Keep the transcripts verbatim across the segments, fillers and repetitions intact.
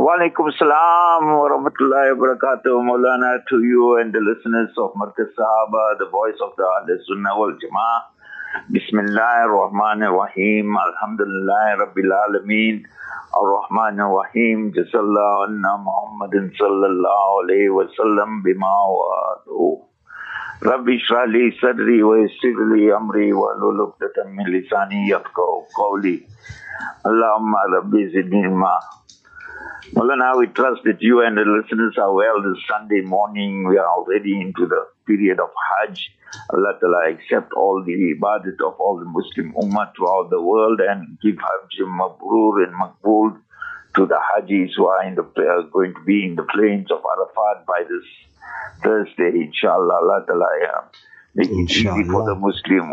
Walaikum salam wa rahmatullahi wa barakatuh, Maulana, to you and the listeners of Markaz Sahaba, the voice of the Ahl Sunnah wal Jama'ah. Bismillah ar-Rahman ar-Rahim, Alhamdulillah Rabbil Alameen, ar-Rahman ar-Rahim, Jasallahu anna Muhammadin sallallahu alayhi wa sallam bima wa'adu. Rabbi shrah li sadri wa yassir li amri wa hlul uqdatan min lisani yafqahu qawli. Allahumma rabbi zidni ilma. Maulana, we trust that you and the listeners are well this Sunday morning. We are already into the period of Hajj. Allah Ta'ala accept all the ibadat of all the Muslim Ummah throughout the world and give Hajj Mabrur and Maqbool to the Hajjis who are in the, uh, going to be in the plains of Arafat by this Thursday, inshallah. Allah Ta'ala uh, make it Inshallah. easy for the Muslim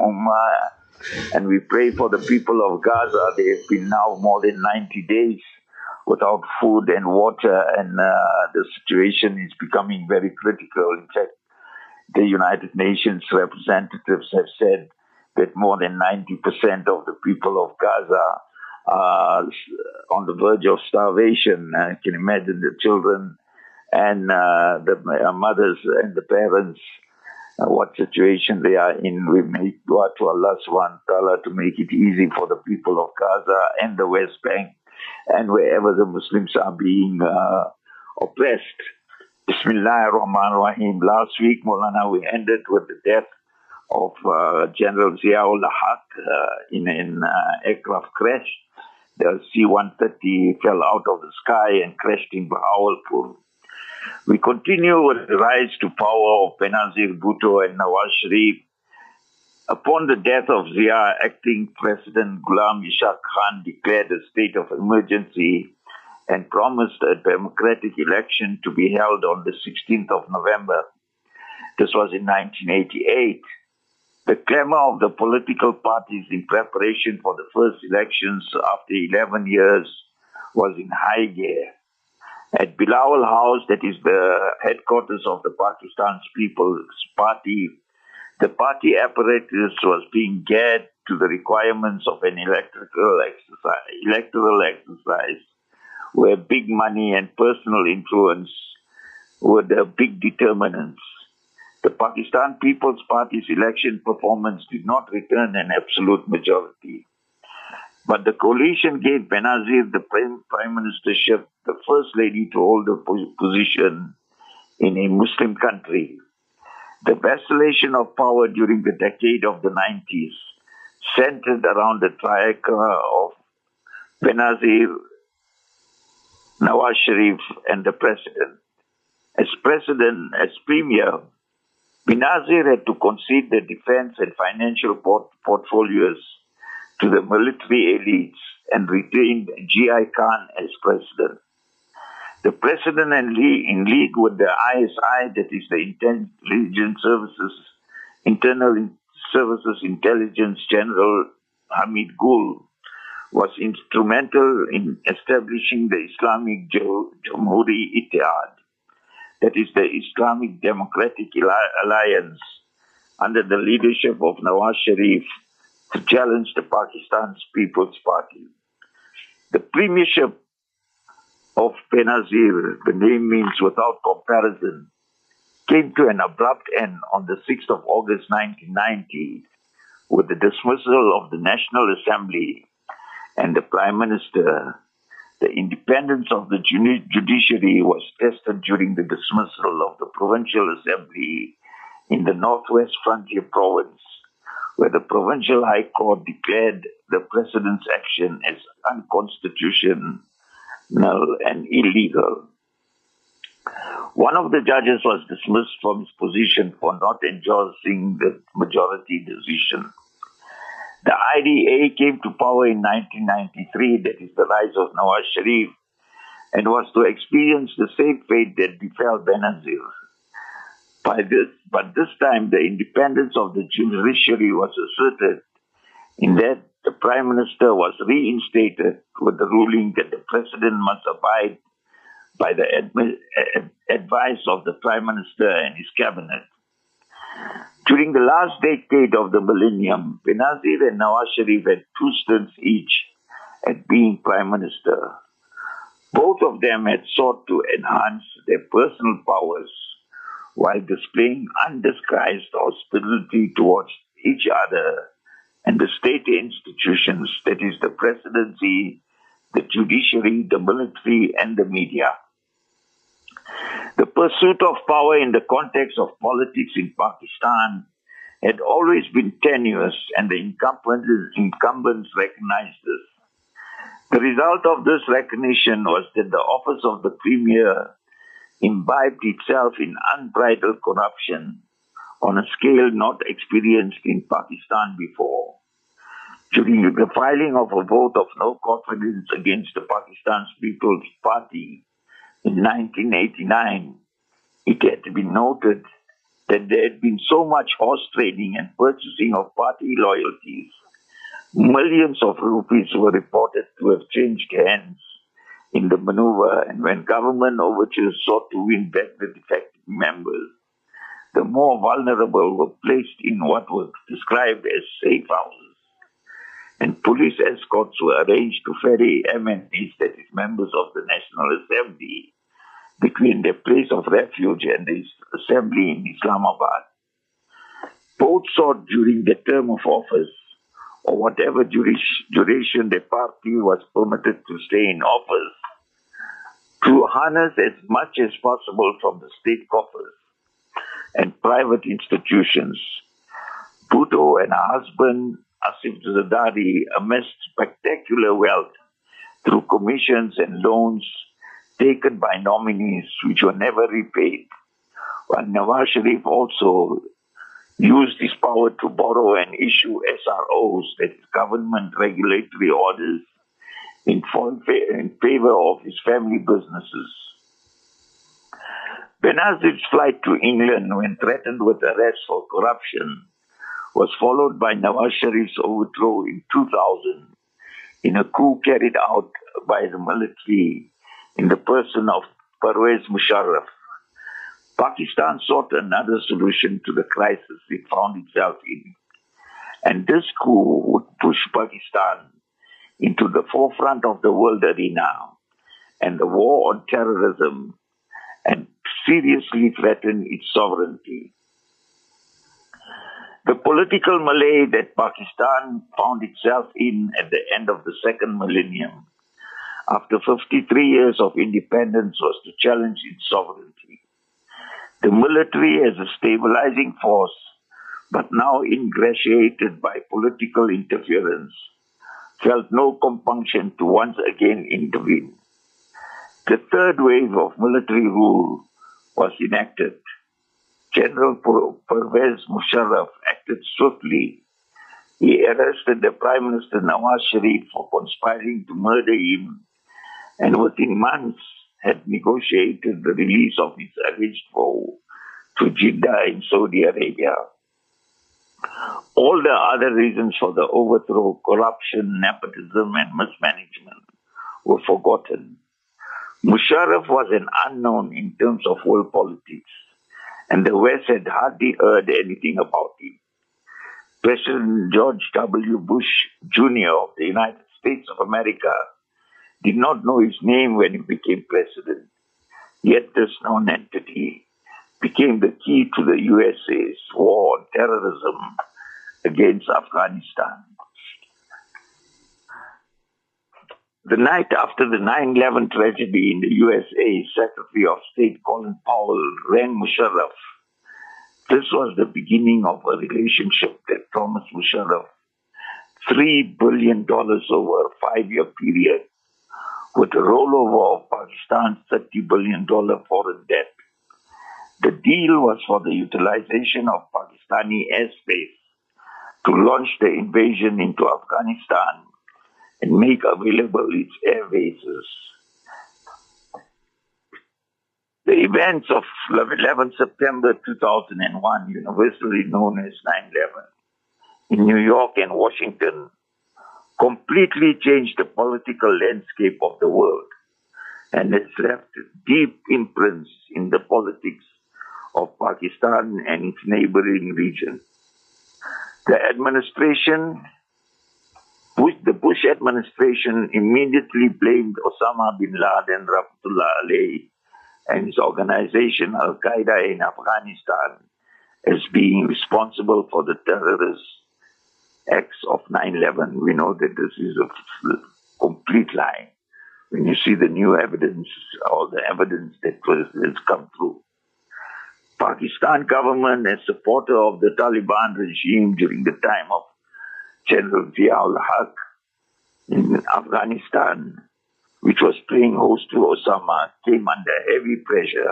Ummah. And we pray for the people of Gaza. They have been now more than ninety days without food and water, and uh, the situation is becoming very critical. In fact, the United Nations representatives have said that more than ninety percent of the people of Gaza are on the verge of starvation. I can imagine the children and uh, the mothers and the parents, uh, what situation they are in. We make dua to Allah subhanahu wa ta'ala to make it easy for the people of Gaza and the West Bank, and wherever the Muslims are being uh, oppressed. Bismillah ar-Rahman ar-Rahim. Last week, Maulana, we ended with the death of uh, General Ziaul Haq uh, in an uh, aircraft crash. The C one thirty fell out of the sky and crashed in Bahawalpur. We continue with the rise to power of Benazir Bhutto and Nawaz Sharif. Upon the death of Zia, acting President Ghulam Ishaq Khan declared a state of emergency and promised a democratic election to be held on the sixteenth of November. This was in nineteen eighty-eight. The clamor of the political parties in preparation for the first elections after eleven years was in high gear. At Bilawal House, that is the headquarters of the Pakistan's People's Party, the party apparatus was being geared to the requirements of an electoral exercise, electoral exercise where big money and personal influence were the big determinants. The Pakistan People's Party's election performance did not return an absolute majority. But the coalition gave Benazir the prime, prime ministership, the first lady to hold a position in a Muslim country. The vacillation of power during the decade of the nineties centered around the triangle of Benazir, Nawaz Sharif, and the president. As president, as premier, Benazir had to concede the defense and financial port- portfolios to the military elites and retained G I Khan as president. The president and league, in league with the I S I, that is the Intelligence Services, Internal Services Intelligence General Hamid Gul, was instrumental in establishing the Islamic Jamhuri Ittihad, that is the Islamic Democratic Alliance, under the leadership of Nawaz Sharif, to challenge the Pakistan's People's Party. The premiership of Benazir, the name means without comparison, came to an abrupt end on the sixth of August nineteen ninety with the dismissal of the National Assembly and the Prime Minister. The independence of the judiciary was tested during the dismissal of the Provincial Assembly in the Northwest Frontier Province, where the Provincial High Court declared the President's action as unconstitutional and illegal. One of the judges was dismissed from his position for not endorsing the majority decision. The I D A came to power in nineteen ninety-three, that is the rise of Nawaz Sharif, and was to experience the same fate that befell Benazir. By this, but this time the independence of the judiciary was asserted in that the Prime Minister was reinstated with the ruling that the President must abide by the admi- ad- advice of the Prime Minister and his cabinet. During the last decade of the millennium, Benazir and Nawaz Sharif had two stints each at being Prime Minister. Both of them had sought to enhance their personal powers while displaying undisguised hostility towards each other and the state institutions, that is the presidency, the judiciary, the military, and the media. The pursuit of power in the context of politics in Pakistan had always been tenuous, and the incumbents, incumbents recognized this. The result of this recognition was that the office of the premier imbibed itself in unbridled corruption on a scale not experienced in Pakistan before. During the filing of a vote of no confidence against the Pakistan's People's Party in nineteen eighty-nine, it had been noted that there had been so much horse trading and purchasing of party loyalties. Millions of rupees were reported to have changed hands in the maneuver, and when government overtures sought to win back the defective members, the more vulnerable were placed in what was described as safe houses, and police escorts were arranged to ferry M N Ps, that is, members of the National Assembly, between their place of refuge and the assembly in Islamabad. Both sought during their term of office, or whatever duration the party was permitted to stay in office, to harness as much as possible from the state coffers and private institutions. Bhutto and her husband, Asif Zardari, amassed spectacular wealth through commissions and loans taken by nominees which were never repaid, while Nawaz Sharif also used his power to borrow and issue S R Os, that is, government regulatory orders, in favor of his family businesses. Benazir's flight to England, when threatened with arrest for corruption, was followed by Nawaz Sharif's overthrow in two thousand in a coup carried out by the military in the person of Pervez Musharraf. Pakistan sought another solution to the crisis it found itself in, and this coup would push Pakistan into the forefront of the world arena and the war on terrorism and seriously threaten its sovereignty. The political melee that Pakistan found itself in at the end of the second millennium, after fifty-three years of independence, was to challenge its sovereignty. The military as a stabilizing force, but now ingratiated by political interference, felt no compunction to once again intervene. The third wave of military rule was enacted. General Pervez Musharraf acted swiftly. He arrested the Prime Minister Nawaz Sharif for conspiring to murder him, and within months had negotiated the release of his alleged foe to Jeddah in Saudi Arabia. All the other reasons for the overthrow, corruption, nepotism, and mismanagement, were forgotten. Musharraf was an unknown in terms of world politics, and the West had hardly heard anything about him. President George W. Bush Junior of the United States of America did not know his name when he became president. Yet this known entity became the key to the U S A's war on terrorism against Afghanistan. The night after the nine eleven tragedy in the U S A, Secretary of State Colin Powell rang Musharraf. This was the beginning of a relationship that promised Musharraf three billion dollars over a five-year period, with a rollover of Pakistan's thirty billion dollars foreign debt. The deal was for the utilization of Pakistani airspace to launch the invasion into Afghanistan and make available its air bases. The events of eleventh September two thousand one, universally known as nine eleven, in New York and Washington, completely changed the political landscape of the world and has left deep imprints in the politics of Pakistan and its neighboring region. The administration Bush, the Bush administration immediately blamed Osama bin Laden, Rahmatullah alayhi, and his organization Al-Qaeda in Afghanistan as being responsible for the terrorist acts of nine eleven. We know that this is a complete lie. When you see the new evidence, all the evidence that was, has come through. Pakistan government, as supporter of the Taliban regime during the time of General Zia-ul-Haq in Afghanistan, which was playing host to Osama, came under heavy pressure.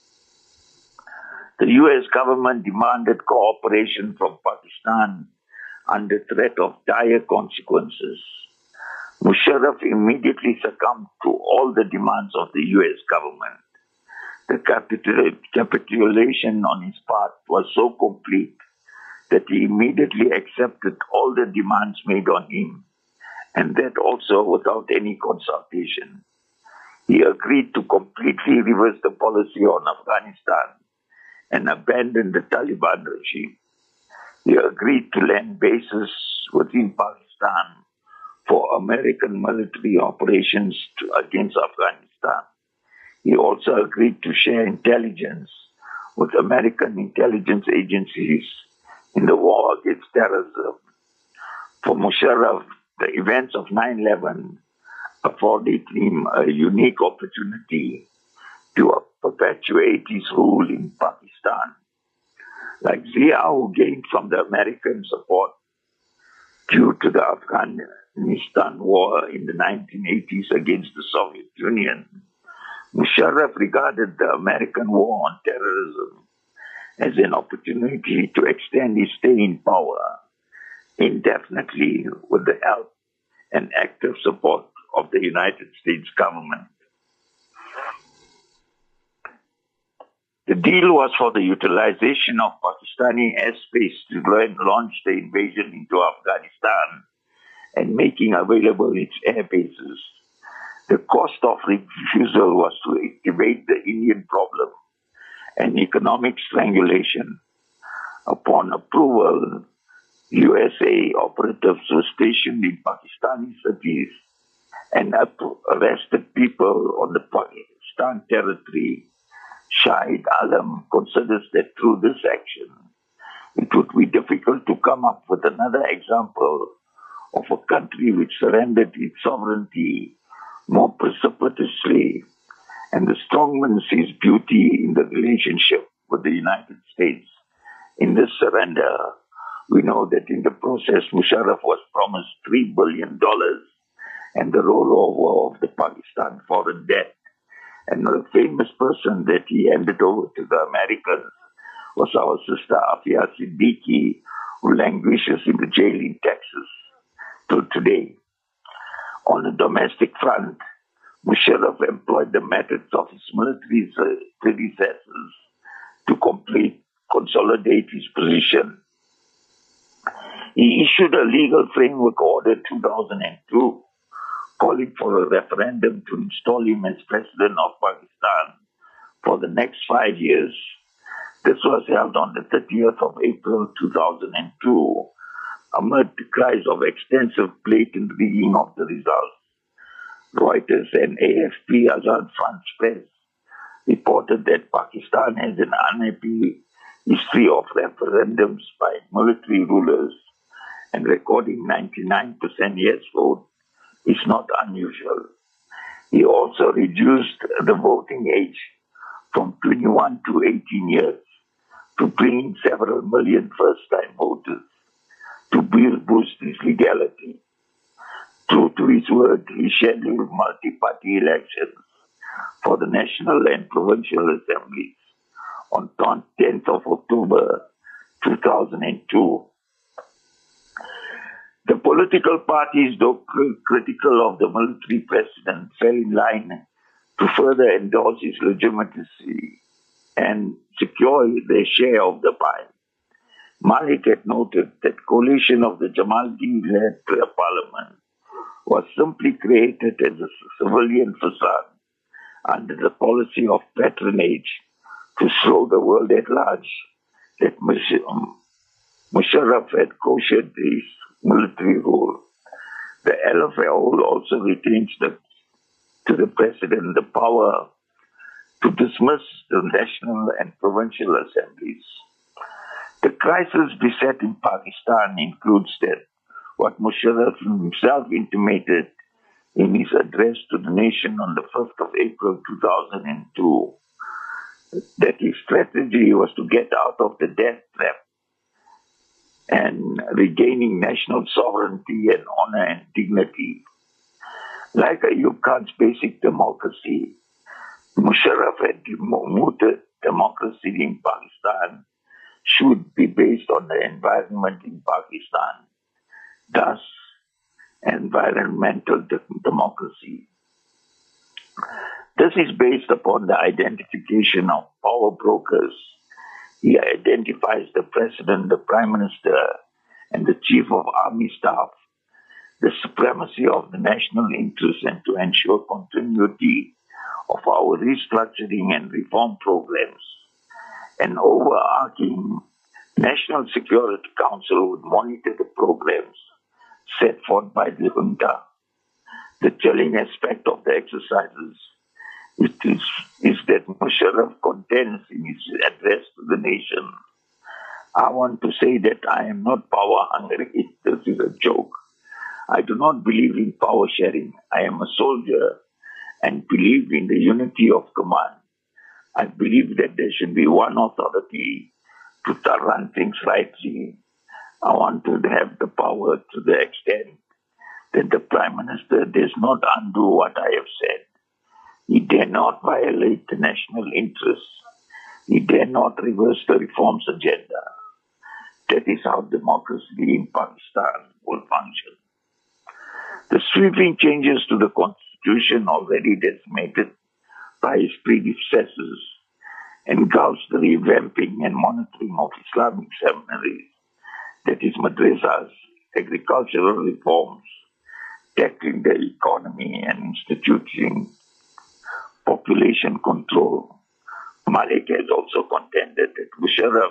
The U S government demanded cooperation from Pakistan under threat of dire consequences. Musharraf immediately succumbed to all the demands of the U S government. The capitul- capitulation on his part was so complete that he immediately accepted all the demands made on him, and that also without any consultation. He agreed to completely reverse the policy on Afghanistan and abandon the Taliban regime. He agreed to lend bases within Pakistan for American military operations to, against Afghanistan. He also agreed to share intelligence with American intelligence agencies in the war against terrorism. For Musharraf, the events of nine eleven afforded him a unique opportunity to perpetuate his rule in Pakistan. Like Zia, who gained from the American support due to the Afghanistan war in the nineteen eighties against the Soviet Union, Musharraf regarded the American war on terrorism as an opportunity to extend his stay in power indefinitely with the help and active support of the United States government. The deal was for the utilization of Pakistani airspace to launch the invasion into Afghanistan and making available its air bases. The cost of refusal was to activate the Indian problem and economic strangulation. Upon approval, U S A operatives were stationed in Pakistani cities and arrested people on the Pakistan territory. Shahid Alam considers that through this action, it would be difficult to come up with another example of a country which surrendered its sovereignty more precipitously, and the strongman sees beauty in the relationship with the United States. In this surrender, we know that in the process, Musharraf was promised three billion dollars and the rollover of the Pakistan foreign debt. And the famous person that he handed over to the Americans was our sister Afia Siddiqui, who languishes in the jail in Texas till today. On the domestic front, Musharraf employed the methods of his military predecessors to complete, consolidate his position. He issued a legal framework order two thousand two, calling for a referendum to install him as president of Pakistan for the next five years. This was held on the thirtieth of April two thousand two, amid the cries of extensive blatant rigging of the results. Reuters and A F P, Azad France Press, reported that Pakistan has an unhappy history of referendums by military rulers, and recording ninety-nine percent yes vote is not unusual. He also reduced the voting age from twenty-one to eighteen years to bring in several million first-time voters to boost his legality. True to his word, he scheduled multi-party elections for the national and provincial assemblies on tenth of October two thousand two. The political parties, though critical of the military president, fell in line to further endorse his legitimacy and secure their share of the pie. Malik had noted that coalition of the Jamaldeen-led parliament was simply created as a civilian facade under the policy of patronage to show the world at large that Musharraf had koshered his military rule. The L F A also retains the, to the president the power to dismiss the national and provincial assemblies. The crisis beset in Pakistan includes that what Musharraf himself intimated in his address to the nation on the fifth of April two thousand two, that his strategy was to get out of the death trap and regaining national sovereignty and honor and dignity. Like Ayub Khan's basic democracy, Musharraf had mooted democracy in Pakistan should be based on the environment in Pakistan, thus environmental de- democracy. This is based upon the identification of power brokers. He identifies the president, the prime minister, and the chief of army staff, the supremacy of the national interest, and to ensure continuity of our restructuring and reform programs. An overarching National Security Council would monitor the programs set forth by the junta. The chilling aspect of the exercises it is, is that Musharraf contends in his address to the nation, I want to say that I am not power hungry. This is a joke. I do not believe in power sharing. I am a soldier and believe in the unity of command. I believe that there should be one authority to run things rightly. I want to have the power to the extent that the Prime Minister does not undo what I have said. He dare not violate the national interests. He dare not reverse the reforms agenda. That is how democracy in Pakistan will function. The sweeping changes to the constitution already decimated by his predecessors engulfs the revamping and monitoring of Islamic seminaries, that is madrasas, agricultural reforms, tackling the economy and instituting population control. Malik has also contended that Musharraf,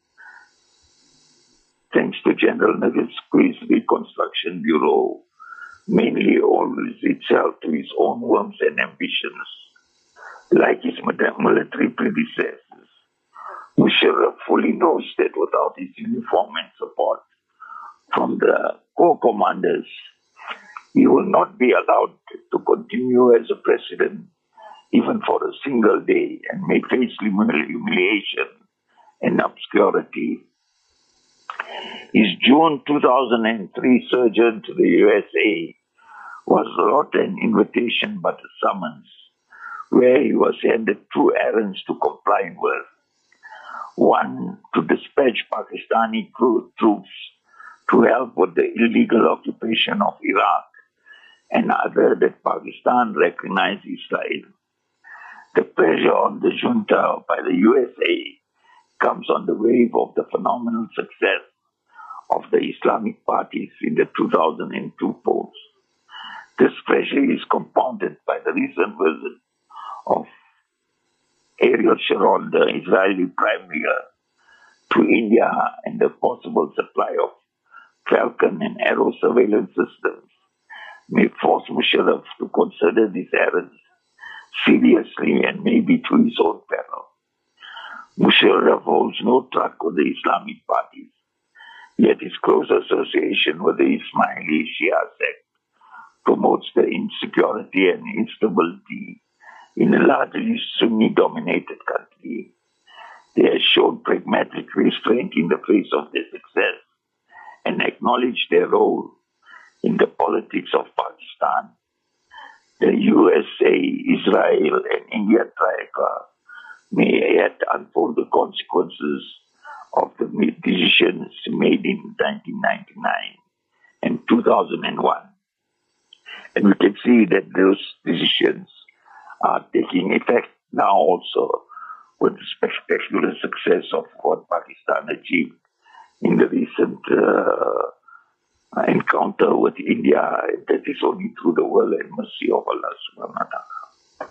thanks to General Navazqu's Reconstruction Bureau, mainly owes itself to his own whims and ambitions. Like his military predecessors, Musharraf fully knows that without his uniform and support from the corps commanders, he will not be allowed to continue as a president even for a single day and may face humiliation and obscurity. His June two thousand three sojourn to the U S A was not an invitation but a summons, where he was handed two errands to comply with. One, to dispatch Pakistani troops to help with the illegal occupation of Iraq, and other that Pakistan recognize Israel. The pressure on the junta by the U S A comes on the wave of the phenomenal success of the Islamic parties in the two thousand two polls. This pressure is compounded by the recent visit of Ariel Sharon, the Israeli Prime Minister, to India, and the possible supply of Falcon and Arrow surveillance systems may force Musharraf to consider these errands seriously and maybe to his own peril. Musharraf holds no truck with the Islamic parties, yet his close association with the Ismaili Shia sect promotes the insecurity and instability in a largely Sunni-dominated country. They have shown pragmatic restraint in the face of their success and acknowledge their role in the politics of Pakistan. The U S A, Israel, and India triangle may yet unfold the consequences of the decisions made in nineteen ninety-nine and two thousand one. And we can see that those decisions are taking effect now also, with the spectacular success of what Pakistan achieved in the recent uh, encounter with India. That is only through the will and mercy of Allah subhanahu wa ta'ala.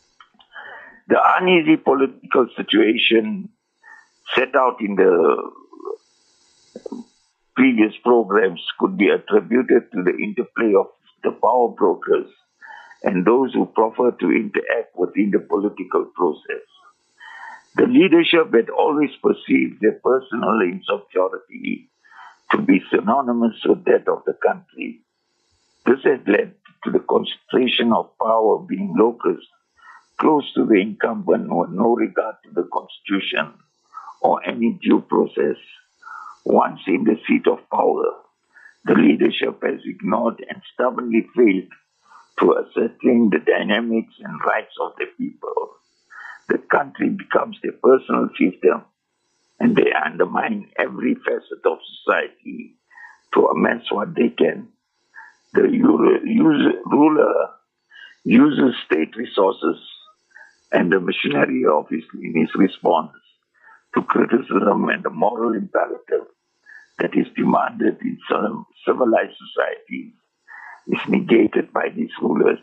The uneasy political situation set out in the previous programs could be attributed to the interplay of the power brokers and those who prefer to interact within the political process. The leadership had always perceived their personal insecurity to be synonymous with that of the country. This had led to the concentration of power being locust, close to the incumbent with no regard to the constitution or any due process. Once in the seat of power, the leadership has ignored and stubbornly failed to ascertain the dynamics and rights of the people. The country becomes their personal fiefdom, and they undermine every facet of society to amass what they can. The ruler uses state resources and the machinery of his, in his response to criticism and the moral imperative that is demanded in some civilized societies is negated by these rulers.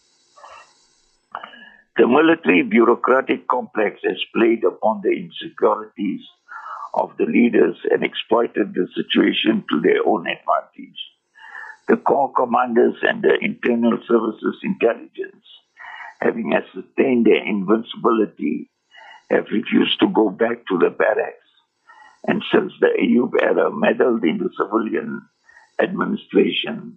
The military bureaucratic complex has played upon the insecurities of the leaders and exploited the situation to their own advantage. The corps commanders and the internal services intelligence, having ascertained their invincibility, have refused to go back to the barracks, and since the Ayub era meddled in the civilian administration,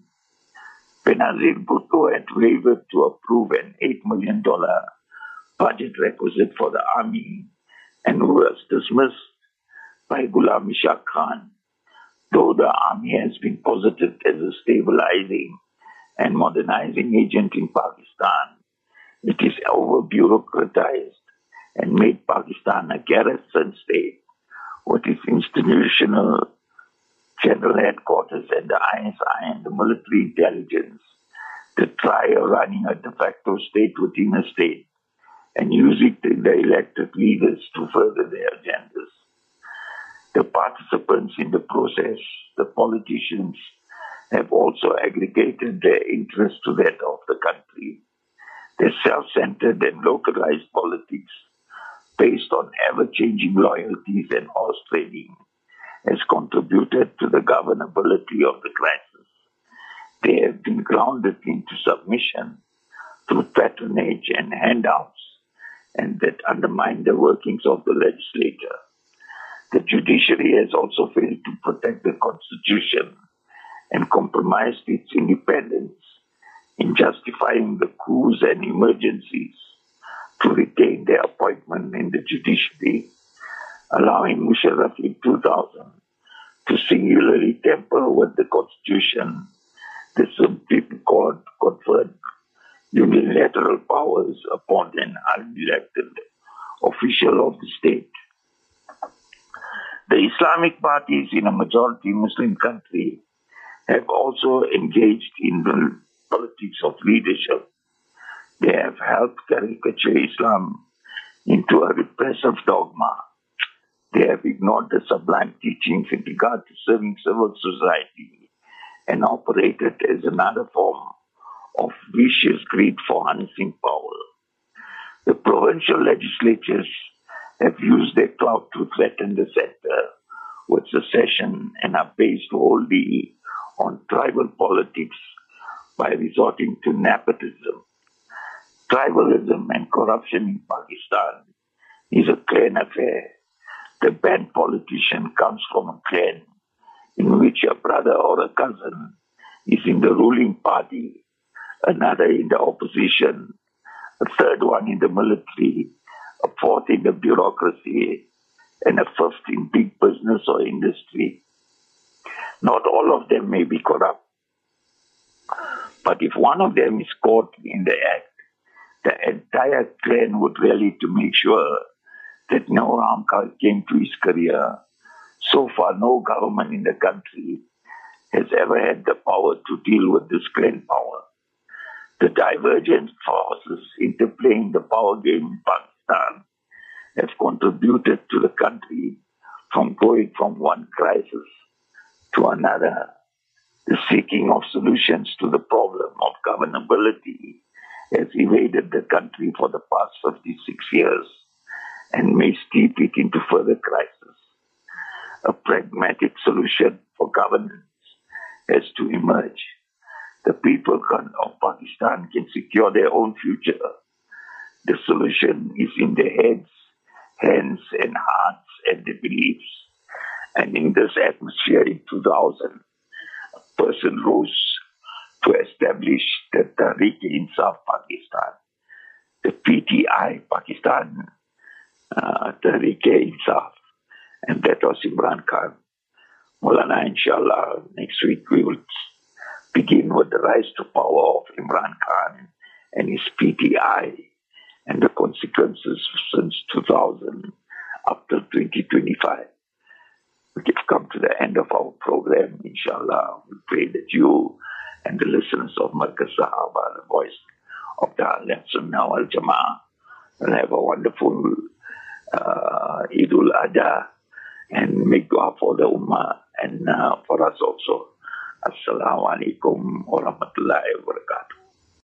Benazir Bhutto had wavered to approve an eight million dollars budget requisite for the army and was dismissed by Ghulam Ishaq Khan. Though the army has been posited as a stabilizing and modernizing agent in Pakistan, it is over-bureaucratized and made Pakistan a garrison state with its institutional general headquarters and the I S I and the military intelligence to try running a de facto state within a state and using the elected leaders to further their agendas. The participants in the process, the politicians, have also aggregated their interest to that of the country. Their self-centered and localized politics, based on ever-changing loyalties and horse trading, has contributed to the governability of the crisis. They have been grounded into submission through patronage and handouts, and that undermine the workings of the legislature. The judiciary has also failed to protect the constitution and compromised its independence in justifying the coups and emergencies to retain their appointment in the judiciary, allowing Musharraf in two thousand to singularly tamper with the constitution. The Supreme Court conferred unilateral powers upon an unelected official of the state. The Islamic parties in a majority Muslim country have also engaged in the politics of leadership. They have helped caricature Islam into a repressive dogma. They have ignored the sublime teachings in regard to serving civil society and operated as another form of vicious greed for harnessing power. The provincial legislatures have used their clout to threaten the center with secession and are based wholly on tribal politics by resorting to nepotism. Tribalism and corruption in Pakistan is a clan affair. The banned politician comes from a clan in which a brother or a cousin is in the ruling party, another in the opposition, a third one in the military, a fourth in the bureaucracy, and a fifth in big business or industry. Not all of them may be corrupt, but if one of them is caught in the act, the entire clan would rally to make sure that no harm came to his career. So far, no government in the country has ever had the power to deal with this clan power. The divergent forces interplaying the power game in Pakistan have contributed to the country from going from one crisis to another. The seeking of solutions to the problem of governability has evaded the country for the past fifty-six years and may steep it into further crisis. a pragmatic solution for governance has to emerge. The people can, of Pakistan can secure their own future. The solution is in their heads, hands and hearts and their beliefs. And in this atmosphere in two thousand, a person rose to establish the Tehreek-e-Insaf Pakistan, the P T I Pakistan, uh, Tehreek-e-Insaf, and that was Imran Khan. Maulana, inshallah, next week we will begin with the rise to power of Imran Khan and his P T I and the consequences since two thousand up to twenty twenty-five. We have come to the end of our program, inshallah. We pray that you and the listeners of Markaz Sahaba, the voice of the Ahl Sunnah wal Jama'ah, will have a wonderful uh, Eid al-Adha and make dua for the Ummah and uh, for us also. Assalamu alaikum wa rahmatullahi wa barakatuh.